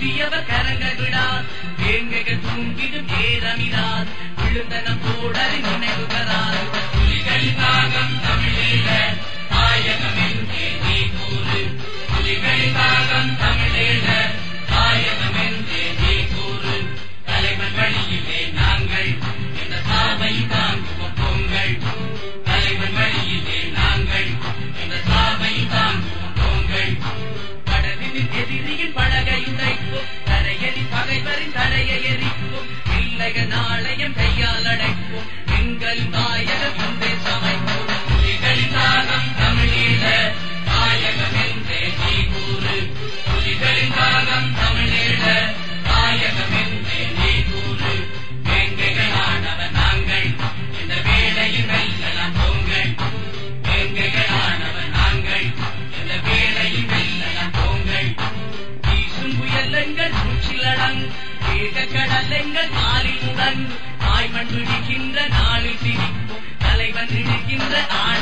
புதியவர் கரங்கள் விடார் வேங்கைகள் தூங்கிடும் ஏறமிடார் விழுந்தனம் போடலை நினைவுகிறார் புலிகளின் தாகம் தமிழீழ தாயகம் என்றே நீ கூறு புலிகளின் தாகம் தமிழீழ தாயகம் என்றே நீ கூறு தலைவன் வழியிலே நாங்கள் இந்த சாவை தாங்குவோம் பொங்கல் தலைவன் வழியிலே நாங்கள் இந்த சாவை தாங்குவோம் பொங்கல் கடலின் எதிரியின் படகை உடைப்போம் தரையடி பகைவரின் தலையை எரிப்போம் இல்லைய நாளையம் கையால் அடைப்போம் எங்கள் தாயக சந்தேசம் அமைப்போம் புலிகளின் தாகம் தமிழீழ தாயகம் என்றே நீ கூறு புலிகளின் தாகம் தமிழீழ தாயகம் என்றே நீ கூறு வேங்கைகளானவர் நாங்கள் இந்த வேளையில் வெல்லலாம் பொங்கல் வேங்கைகளானவர் நாங்கள் இந்த வேளையில் வெல்லலாம் பொங்கல் வீசும் புயலங்கள் மூச்சிலடங் வேக கடலங்கள் நாளில் உடன் தாய்மண் விடுகின்ற நாளில் சிரிப்போம் தலைவன் இடுகின்ற